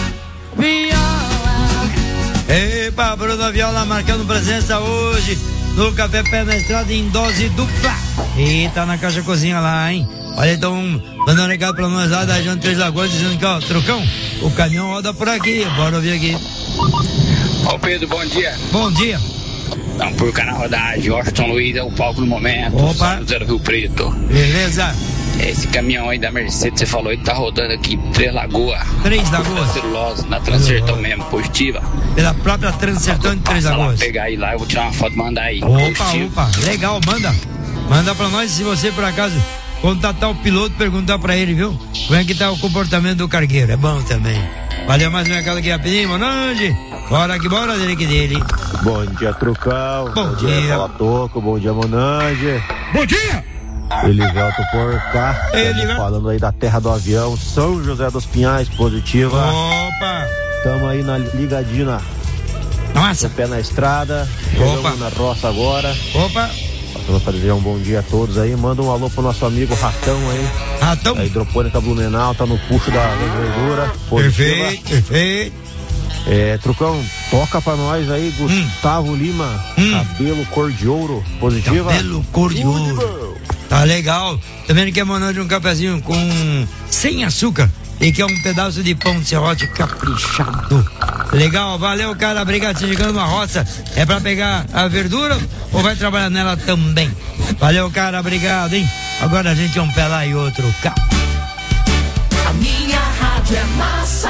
Viola. Epa, Bruna Viola marcando presença hoje no Café Pé na Estrada em dose dupla. E tá na Caixa Cozinha lá, hein? Olha, então, mandando um recado pra nós lá da região de Três Lagoas, dizendo que, ó, Trucão, o caminhão roda por aqui, bora ouvir aqui. Ô Pedro, bom dia. Bom dia. Estamos por cá na rodagem, Washington Luiz é o palco no momento. Opa. São José do Rio Preto. Beleza. Esse caminhão aí da Mercedes, você falou, ele tá rodando aqui Três Lagoas. Três Lagoas. Celulose, na Transertão mesmo, positiva. Pela própria Transertão de Três Lagoas. Pegar aí lá, eu vou tirar uma foto e mandar aí. Opa, legal, manda pra nós, se você por acaso contatar o piloto, perguntar pra ele, viu? Como é que tá o comportamento do cargueiro, é bom também. Valeu, mais um recado aqui rapidinho, Monange. Bora que bora, dele que dele. Bom dia, Trucão. Bom dia. Fala Toco, bom dia, Monange. Bom dia. Elivelto por cá, falando aí da terra do avião, São José dos Pinhais, positiva. Opa! Tamo aí na ligadinha. Nossa! Pé na estrada, chegamos na roça agora. Opa! Vou fazer um bom dia a todos aí, manda um alô pro nosso amigo Ratão aí. Ratão? A hidropônica Blumenau, tá no puxo da verdura. Perfeito. Trucão, toca pra nós aí, Gustavo Lima, cabelo cor de ouro, positiva. Cabelo cor de ouro. Tá legal. Também quer mandar de um cafezinho sem açúcar e quer um pedaço de pão de serrote caprichado. Legal, valeu, cara. Obrigado. Você chegando na roça, é pra pegar a verdura ou vai trabalhar nela também? Valeu, cara. Obrigado, hein? Agora a gente é um pé lá e outro cá. A minha rádio é massa.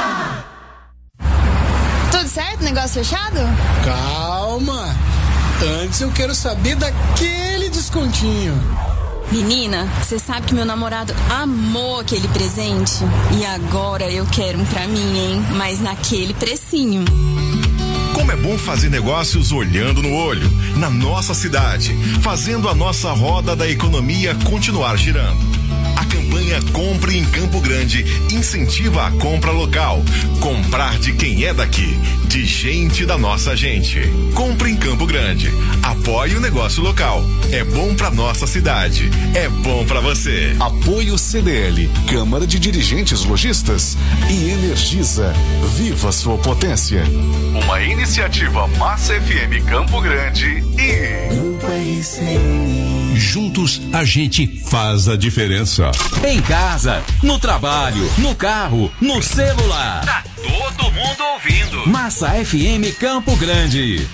Tudo certo? Negócio fechado? Calma. Antes eu quero saber daquele descontinho. Menina, você sabe que meu namorado amou aquele presente? E agora eu quero um pra mim, hein? Mas naquele precinho. Como é bom fazer negócios olhando no olho, na nossa cidade, fazendo a nossa roda da economia continuar girando. A campanha Compre em Campo Grande incentiva a compra local. Comprar de quem é daqui, de gente da nossa gente. Compre em Campo Grande. Apoie o negócio local. É bom pra nossa cidade. É bom pra você. Apoio CDL, Câmara de Dirigentes Lojistas e Energisa. Viva sua potência. Uma iniciativa Massa FM Campo Grande e Grupo RCN. Juntos a gente faz a diferença. Em casa, no trabalho, no carro, no celular. Tá todo mundo ouvindo. Massa FM Campo Grande,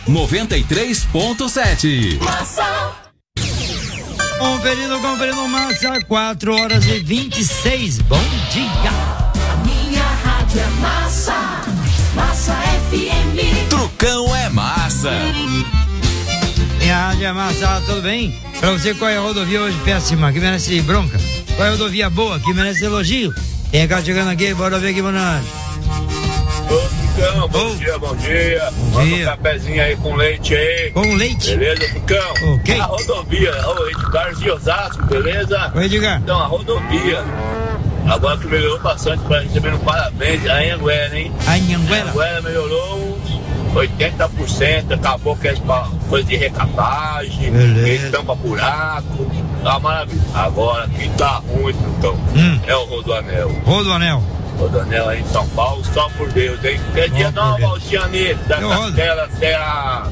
93.7. Massa. Conferindo Massa, 4h26. Bom dia. A minha rádio é massa. Massa FM. Trucão é massa. Minha rádio é massa, tudo bem? Pra você, qual é a rodovia hoje péssima, que merece bronca? Qual é a rodovia boa, que merece elogio? Tem cá chegando aqui, bora ver aqui, Bonante. Tucão, bom dia. Manda um cafezinho aí com leite aí. Com leite? Beleza, Tucão? Ok. A rodovia, o Edgar de Osasco, beleza? Oi, Edgar. Então, a rodovia, agora que melhorou bastante pra gente também, parabéns. A Anhanguera, hein? A Anhanguera? A Anhanguera melhorou 80%, acabou com essa coisa de recapagem, tampa buraco, tá maravilha. Agora, quem tá ruim, Tucão, é o Rodoanel. Rodoanel aí em São Paulo, só por Deus, hein? Quer dia dá uma voltinha nele, da Castela até a...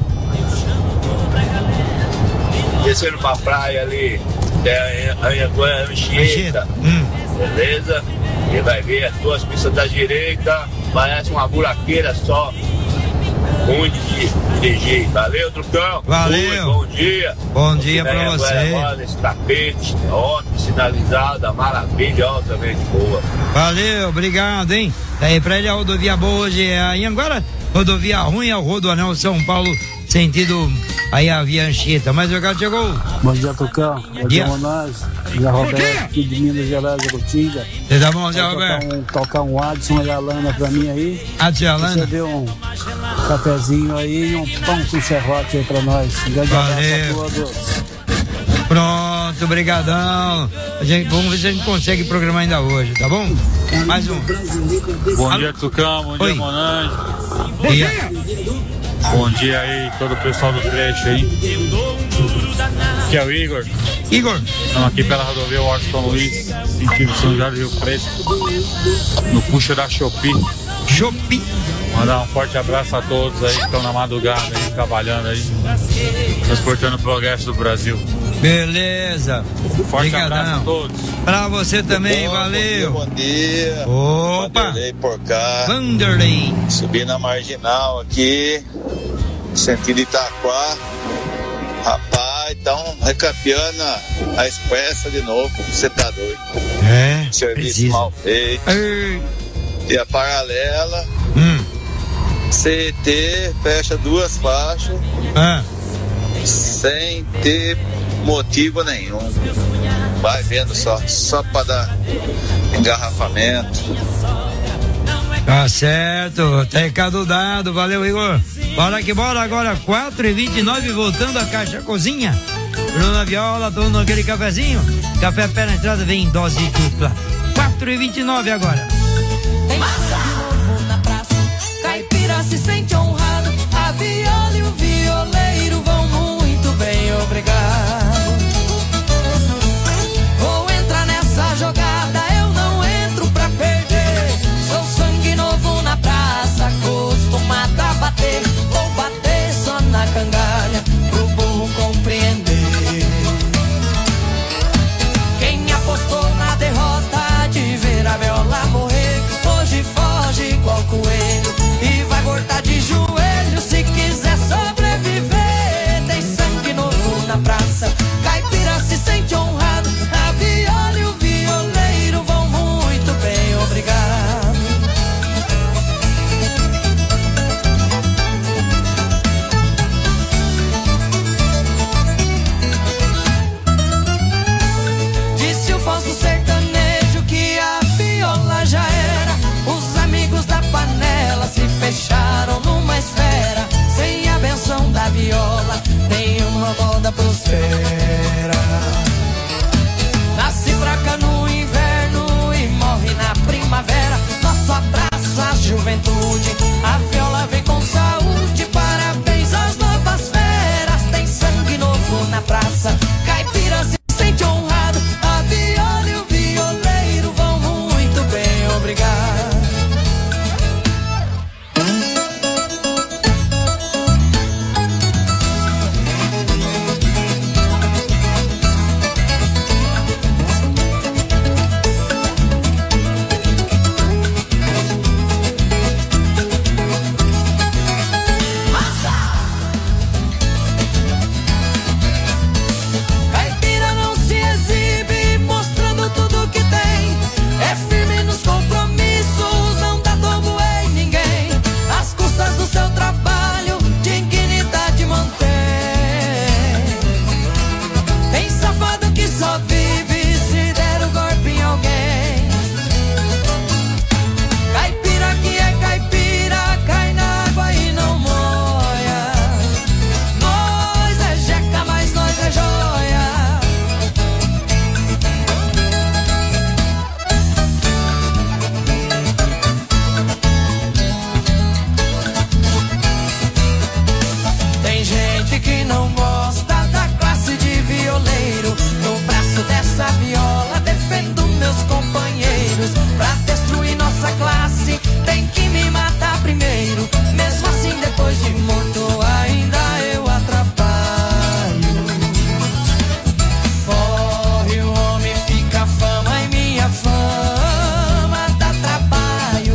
descendo pra praia ali, até a Anchieta, beleza? E vai ver as duas pistas da direita, parece uma buraqueira só. Ruim de dirigir. Valeu, Trucão. Valeu. Bom dia. Bom dia pra você. Agora nesse tapete, ótimo, sinalizada, maravilhosamente boa. Valeu, obrigado, hein? Aí pra ele a rodovia boa hoje é a Anhanguera, rodovia ruim é o Rodoanel São Paulo, sentido aí a Via Anchieta. Mas o recado chegou. Bom dia, Tucão. Bom dia, Monaz. Zé Roberto aqui de Minas Gerais, Arutinga. Você tá bom, Zé Roberto? Tocar um Adson e a Lana pra mim aí. Adson e a Lana? Você deu um cafezinho aí e um pão com serrote aí pra nós. Um grande abraço a todos. Pronto, brigadão. Vamos ver se a gente consegue programar ainda hoje, tá bom? Mais um. Bom dia, Tucão. Bom dia, Monange. Bom dia. Bom dia aí, todo o pessoal do trecho aí. Aqui é o Igor. Estamos aqui pela rodovia Washington Luiz, sentido São José do Rio Preto, no puxo da Shopee. Chopp. Mandar um forte abraço a todos aí que estão na madrugada aí, trabalhando aí, transportando o progresso do Brasil. Beleza. Forte abraço a todos. Pra você também, valeu. Bom dia. Opa. Vanderlei por cá. Vanderlei. Subi na marginal aqui, sentido Itaquá. Rapaz, estão recapeando a expressa de novo. Você tá doido? É. Serviço mal feito. E a paralela. CET fecha 2 faixas. Sem ter motivo nenhum. Vai vendo só para dar engarrafamento. Tá certo, recado dado, valeu, Igor. Bora que bora, agora 4h29, voltando a Caixa Cozinha. Bruna Viola, tomando aquele cafezinho. Café Pé na Estrada vem em dose dupla. 4h29 agora. Tem massa na praça, caipira se sente honrado. A viola e o violeiro vão muito bem, obrigado. Vou entrar nessa jogada, eu não entro pra perder. Sou sangue novo na praça, acostumado a bater. Vou bater só na cangalha, pro burro compreender. Quem apostou na derrota de ver a viola morrer, hoje foge igual coelho e vai voltar de joelho se quiser sobreviver. Tem sangue novo na praça, caipira se sente honrado. A viola e o violeiro vão muito bem, obrigado. Disse o falso sertanejo que a viola já era. Os amigos da panela se fecharam numa esfera. Sem a benção da viola, nenhuma moda prospera. Nasce fraca no inverno e morre na primavera. Nosso abraço à juventude, a viola vem com saúde. Parabéns às novas feras, tem sangue novo na praça. Caipira se sente honrado, a viola e o violeiro vão muito bem, obrigado. Caipira não se exibe mostrando tudo que tem. É firme nos compromissos, não dá tombo em ninguém. Às custas do seu trabalho, dignidade mantém. Tem safado que só vive se der o golpe em alguém. Caipira que é caipira, cai na água e não moia. Nós é jeca, mas nós é joia. Tem gente que não gosta da classe de violeiro. No braço dessa viola defendo meus companheiros. Pra destruir nossa classe tem que me matar primeiro. Mesmo assim depois de morto ainda eu atrapalho. Corre o homem, fica fama e minha fama dá trabalho.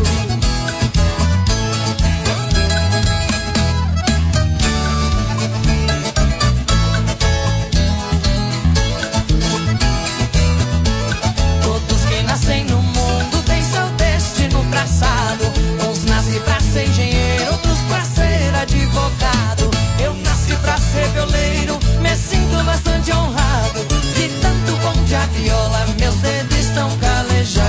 Todos que nascem no mundo têm seu destino traçado. Uns nascem pra ser engenheiro, outros pra ser advogado. Eu nasci pra ser violeiro, me sinto bastante honrado. De tanto bom de a viola, meus dedos estão calejados.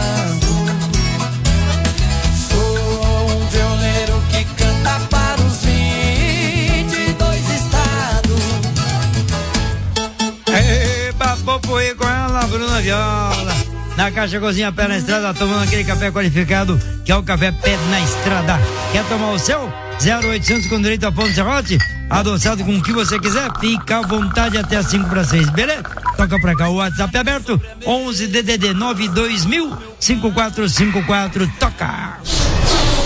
Sou um violeiro que canta para os 22 estados. Epa, popoê com ela, Bruna Viola. Na Caixa Cozinha Pé na Estrada, tomando aquele café qualificado, que é o café Pé na Estrada. Quer tomar o seu? 0800 com direito a ponto serrote, adoçado com o que você quiser, fica à vontade até as 5:06, beleza? Toca pra cá, o WhatsApp é aberto, 11 DDD 92000 5454, toca!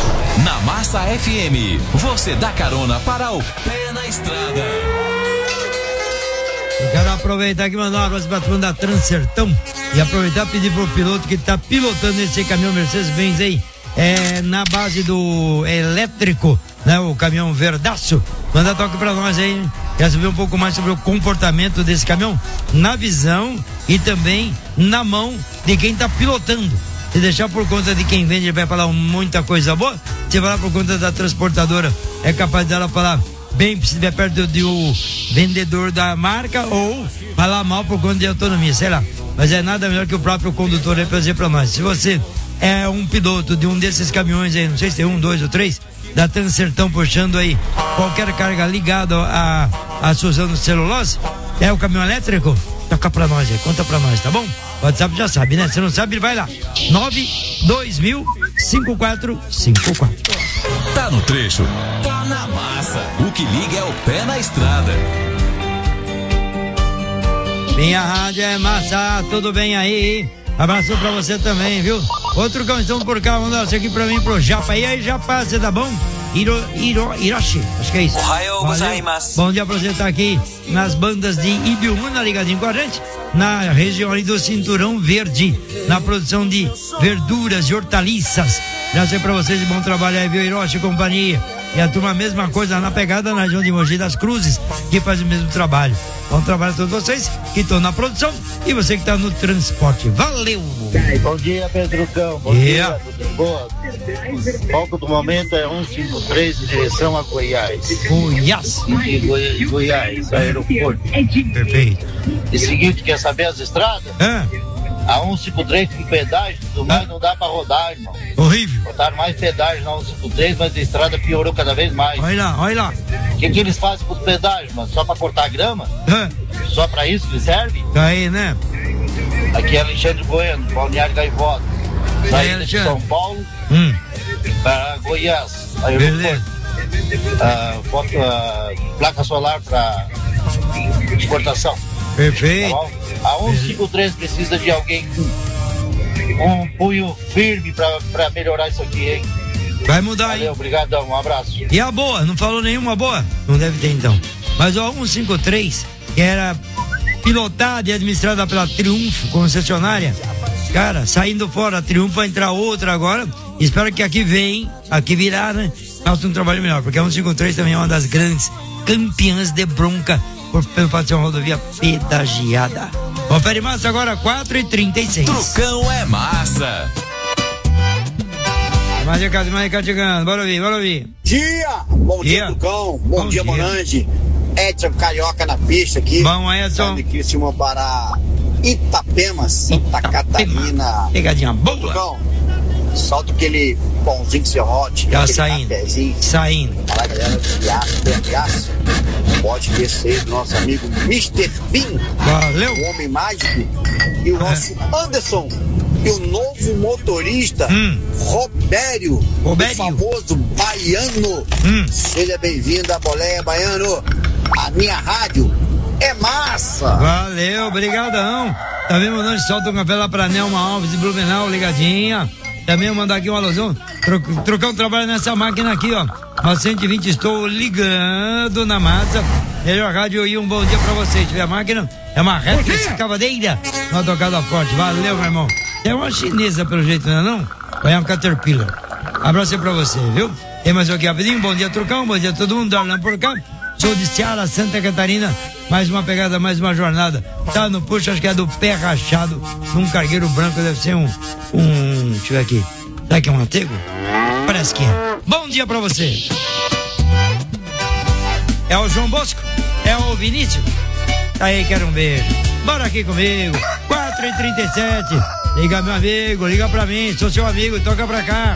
Massa FM. Você dá carona para o Pé na Estrada. Eu quero aproveitar aqui e mandar um abraço para a turma da Transertão e aproveitar e pedir pro piloto que tá pilotando esse caminhão Mercedes-Benz aí, na base do elétrico, né? O caminhão Verdaço. Manda toque pra nós aí, né? Quer saber um pouco mais sobre o comportamento desse caminhão? Na visão e também na mão de quem tá pilotando. Se deixar por conta de quem vende, ele vai falar muita coisa boa. Se falar por conta da transportadora, é capaz dela falar bem se estiver perto do vendedor da marca, ou falar mal por conta de autonomia, sei lá. Mas é nada melhor que o próprio condutor aí pra dizer pra nós. Se você é um piloto de um desses caminhões aí, não sei se tem 1, 2 ou 3, da Transertão puxando aí qualquer carga ligada a Suzano Celulose, é o caminhão elétrico, toca pra nós aí, conta pra nós, tá bom? O WhatsApp já sabe, né? Se não sabe, vai lá. 92000-5454. Tá no trecho, tá na massa. O que liga é o Pé na Estrada. Minha rádio é massa, tudo bem aí? Abraço pra você também, viu? Outro cão por cá, manda isso aqui pra mim, pro Japa. E aí, Japa, você tá bom? Hiroshi, acho que é isso. Ohayou gozaimasu. Bom dia pra você estar aqui nas bandas de Ibiúna, ligadinho com a gente, na região ali do Cinturão Verde, na produção de verduras e hortaliças. Já sei pra vocês, bom trabalho aí, viu, Hiroshi e companhia. E a turma, a mesma coisa na pegada na região de Mogi das Cruzes, que faz o mesmo trabalho. Bom trabalho a todos vocês que estão na produção e você que está no transporte. Valeu! Bom dia, Pedrucão. Bom dia, tudo boa? Foco do momento é 153 em direção a Goiás. Goiás, aeroporto. Perfeito. E seguinte, quer saber as estradas? A 153 com pedágio, tudo mais, não dá pra rodar, irmão. Horrível. Botaram mais pedágio na 153, mas a estrada piorou cada vez mais. Olha lá. O que eles fazem com os pedágios, mano? Só pra cortar grama? Só pra isso que serve? Aí, né? Aqui é Alexandre Bueno, Balneário Gaivota. Saída de São Paulo para Goiás. Aeroporto. Placa solar pra exportação. Perfeito. Tá, a 153 precisa de alguém com um punho firme pra melhorar isso aqui, hein? Vai mudar, valeu, hein? Obrigadão, um abraço. E a boa? Não falou nenhuma boa? Não deve ter então. Mas a 153, que era pilotada e administrada pela Triunfo, concessionária, cara, saindo fora, a Triunfo vai entrar outra agora. Espero que aqui virá, né? Faça um trabalho melhor, porque a 153 também é uma das grandes campeãs de bronca pelo fato de ser uma rodovia pedagiada. Confere massa agora, 4h36. Trucão é massa. Mais recado chegando. Bora ouvir. Bom dia, Trucão. Bom dia, Monange. Edson Carioca na pista aqui. Bom, Edson. Aqui cima para Itapema, Santa Catarina. Pegadinha boa. Trucão, solta aquele pãozinho de serrote. Tá saindo. Fala, galera de aço. Pode descer do nosso amigo Mr. Bean. Valeu. O Homem Mágico. E o nosso Anderson. E o novo motorista, Robério. O famoso Baiano. Seja bem-vindo à Boleia, Baiano. A minha rádio é massa. Valeu, brigadão. Também mandando solta um café lá pra Nelma Alves de Blumenau, ligadinha. Também vou mandar aqui uma alusão. Trocar um trabalho nessa máquina aqui, ó. A 120, estou ligando na massa. Melhor rádio e um bom dia pra vocês. A máquina é uma réplica escavadeira. Uma tocada forte. Valeu, meu irmão. É uma chinesa, pelo jeito, não é não? Ou é um Caterpillar? Abraço aí pra você, viu? Tem mais aqui rapidinho. Bom dia, Trucão. Bom dia a todo mundo. Darlan por cá. Sou de Ceará, Santa Catarina. Mais uma pegada, mais uma jornada. Tá no puxo, acho que é do pé rachado. Num cargueiro branco, deve ser um deixa eu ver aqui. Será que é um Antego? Parece que é. Bom dia pra você. É o João Bosco? É o Vinícius? Tá aí, quero um beijo. Bora aqui comigo. 4h37. Liga, meu amigo, liga pra mim. Sou seu amigo, toca pra cá.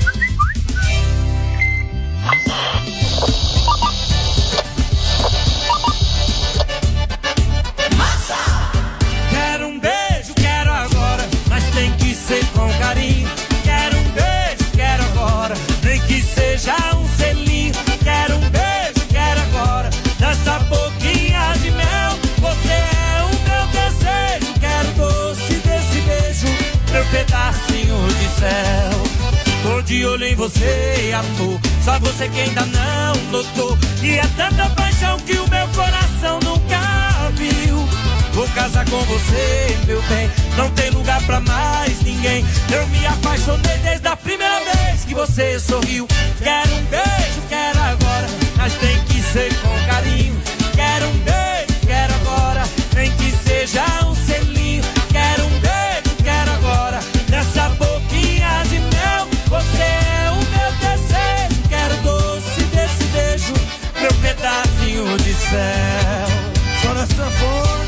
Quero um beijo, quero agora, mas tem que ser com carinho. Quero um beijo, quero agora, nem que seja um selinho. Quero um beijo, quero agora, nessa boquinha de mel. Você é o meu desejo, quero doce desse beijo, meu pedacinho de céu. Tô de olho em você, amor, só você que ainda não notou. E é tanta paixão que o meu coração nunca viu. Vou casar com você, meu bem, não tem lugar pra mais ninguém. Eu me apaixonei desde a primeira vez que você sorriu. Quero um beijo, quero agora, mas tem que ser com carinho. Quero um beijo, quero agora, nem que seja um selinho. Quero um beijo, quero agora, nessa boquinha de mel. Você é o meu desejo, quero o doce desse beijo, meu pedacinho de céu. Só na sanfona.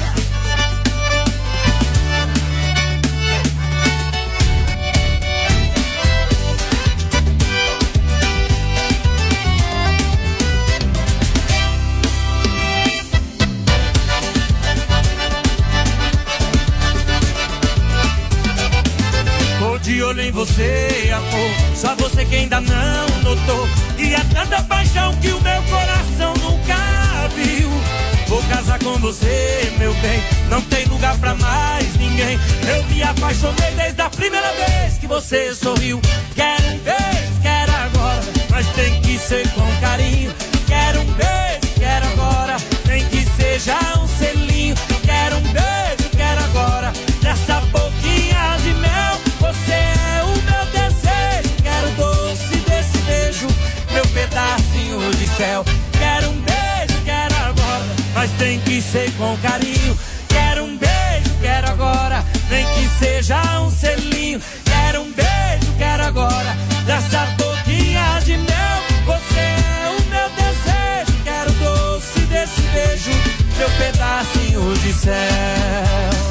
De olho em você, amor, só você que ainda não notou. E é tanta paixão que o meu coração nunca viu. Vou casar com você, meu bem, não tem lugar pra mais ninguém. Eu me apaixonei desde a primeira vez que você sorriu. Quero um beijo, quero agora, mas tem que ser com carinho. Quero um beijo, quero agora, nem que seja um selinho. Quero um beijo, quero agora, nessa boquinha de mel. Você é o meu desejo, quero o doce desse beijo, meu pedacinho de céu. Quero um beijo, quero agora, mas tem que ser com carinho. Quero um beijo, quero agora, nem que seja um selinho. Quero um beijo, quero agora, dessa boquinha de mel. Você é o meu desejo, quero o doce desse beijo, meu pedacinho de céu.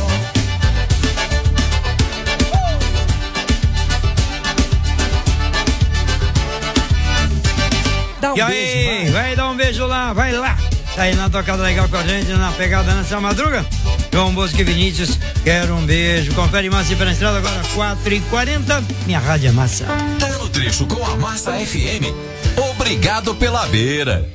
E aí, vai dar um beijo lá, vai lá. Tá aí na tocada legal com a gente, na pegada nessa madruga. João Bosco e Vinícius, quero um beijo. Confere Massa e pela estrada, agora 4h40. Minha rádio é Massa. Tá no trecho com a Massa FM. Obrigado pela beira.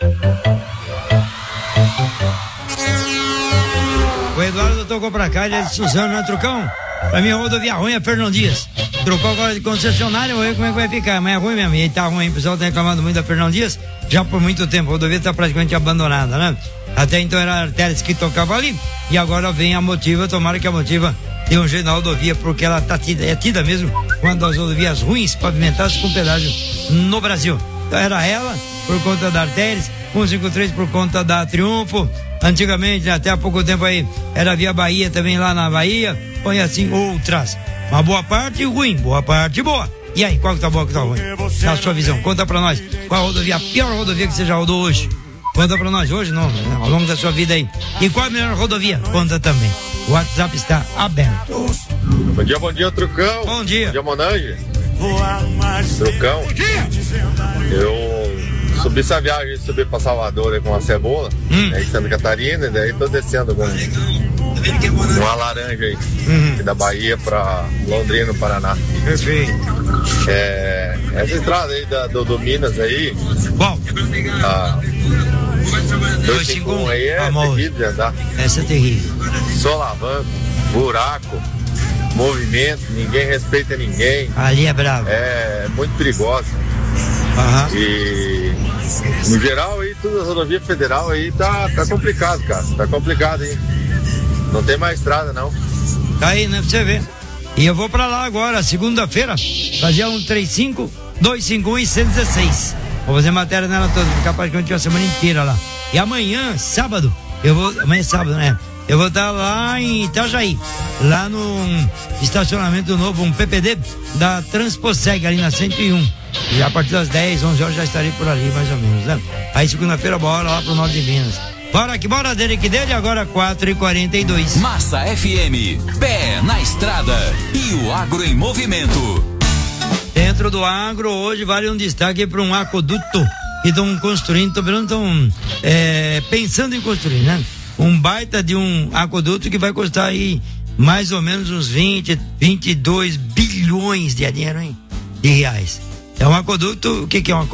O Eduardo tocou pra cá, ele é de Suzano, né, Trucão? Pra mim, a rodovia ruim é Fernão Dias. Trocou agora de concessionária, vou ver como é que vai ficar. Mas é ruim mesmo, e tá ruim, o pessoal tá reclamando muito da Fernão Dias, já por muito tempo. A rodovia tá praticamente abandonada, né? Até então era a Artérias que tocava ali, e agora vem a Motiva. Tomara que a Motiva dê um jeito na rodovia, porque ela tá tida mesmo uma das rodovias ruins pavimentadas com pedágio no Brasil. Então era ela, por conta da Artérias, 153 por conta da Triunfo. Antigamente, até há pouco tempo aí, era Via Bahia também lá na Bahia. Põe assim outras. Uma boa parte ruim, boa parte boa. E aí, qual que tá boa, que tá ruim? Na sua visão, conta pra nós. Qual a rodovia, a pior rodovia que você já rodou hoje? Conta pra nós hoje, não, ao longo da sua vida aí. E qual a melhor rodovia? Conta também. O WhatsApp está aberto. Bom dia, Trucão. Bom dia. Bom dia, Monange. Trucão. Eu subi essa viagem, subi pra Salvador aí com uma cebola, aí Santa Catarina, e daí tô descendo com uma laranja aí, da Bahia pra Londrina, Paraná. Perfeito. Essa estrada aí do Minas aí. Bom. 251 aí é terrível de andar. Essa é terrível. Solavanco, buraco, movimento, ninguém respeita ninguém. Ali é bravo. É muito perigosa. E no geral aí, toda a rodovia federal aí tá complicado, cara. Tá complicado aí. Não tem mais estrada, não. Tá aí, né, pra você ver. E eu vou pra lá agora, segunda-feira, fazer 135-251 e 116. Vou fazer matéria nela toda, ficar praticamente a semana inteira lá. E amanhã, sábado, amanhã é sábado, né? Eu vou estar lá em Itajaí, lá no estacionamento novo, um PPD da Transposeg, ali na 101. E a partir das 10, 11 horas já estarei por ali, mais ou menos, né? Aí segunda-feira, bora lá pro norte de Minas. Bora que bora, dele que dele, agora 4h42. Massa FM, pé na estrada e o agro em movimento. Dentro do agro, hoje vale um destaque para um aqueduto que estão construindo, estão pensando em construir, né? Um baita de um aqueduto que vai custar aí mais ou menos uns 22 bilhões de dinheiro, hein? De reais. É um aqueduto, o que é um aqueduto?